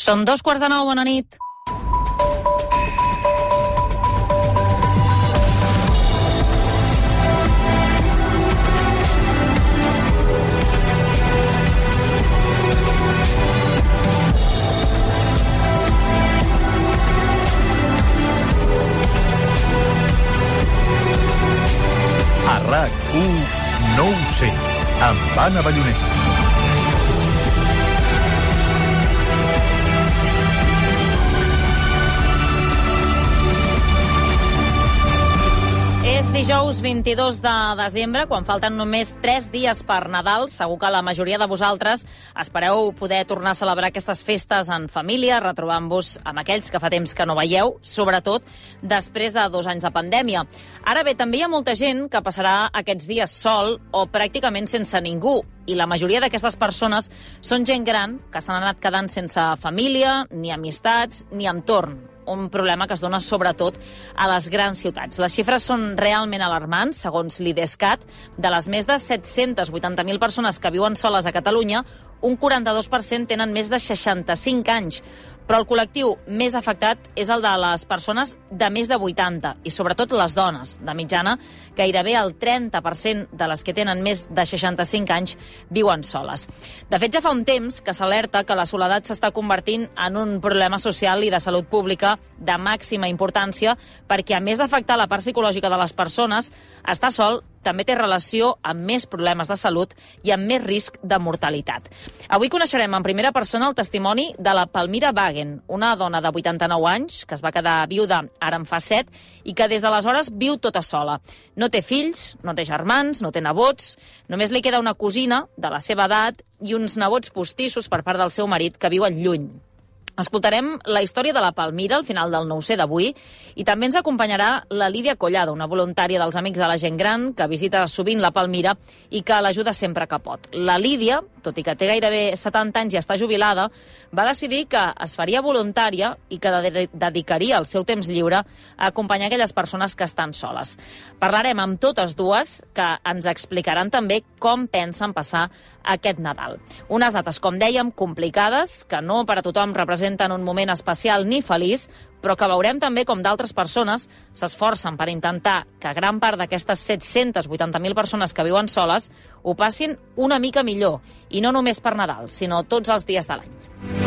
Són 2:15, bona nit. A RAC1, no ho sé, amb Anna Ballonesa. És dijous 22 de desembre, quan falten només 3 dies per Nadal. Segur que la majoria de vosaltres espereu poder tornar a celebrar aquestes festes en família, retrobant-vos amb aquells que fa temps que no veieu, sobretot després de 2 anys de pandèmia. Ara bé, també hi ha molta gent que passarà aquests dies sol o pràcticament sense ningú, i la majoria d'aquestes persones són gent gran que s'han anat quedant sense família, ni amistats, ni entorn. Un problema que es dona sobretot a les grans ciutats. Les xifres són realment alarmants, segons l'IDESCAT. De les més de 780.000 persones que viuen soles a Catalunya, un 42% tenen més de 65 anys. Però el col·lectiu més afectat és el de les persones de més de 80, i sobretot les dones. De mitjana, gairebé el 30% de les que tenen més de 65 anys viuen soles. De fet, ja fa un temps que s'alerta que la soledat s'està convertint en un problema social i de salut pública de màxima importància, perquè a més d'afectar la part psicològica de les persones, estar sol també té relació amb més problemes de salut i amb més risc de mortalitat. Avui coneixerem en primera persona el testimoni de la Palmira Wagen, una dona de 89 anys que es va quedar viuda ara en fa 7 i que des d'aleshores viu tota sola. No té fills, no té germans, no té nebots, només li queda una cosina de la seva edat i uns nebots postissos per part del seu marit que viuen lluny. Escoltarem la història de la Palmira al final del No ho sé d'avui, i també ens acompanyarà la Lídia Collada, una voluntària dels Amics de la Gent Gran que visita sovint la Palmira i que l'ajuda sempre que pot. La Lídia, tot i que té gairebé 70 anys i està jubilada, va decidir que es faria voluntària i que dedicaria el seu temps lliure a acompanyar aquelles persones que estan soles. Parlarem amb totes dues, que ens explicaran també com pensen passar aquest Nadal. Unes dates, com dèiem, complicades, que no per a tothom representen un moment especial ni feliç, però que veurem també com d'altres persones s'esforcen per intentar que gran part d'aquestes 780.000 persones que viuen soles ho passin una mica millor, i no només per Nadal, sinó tots els dies de l'any.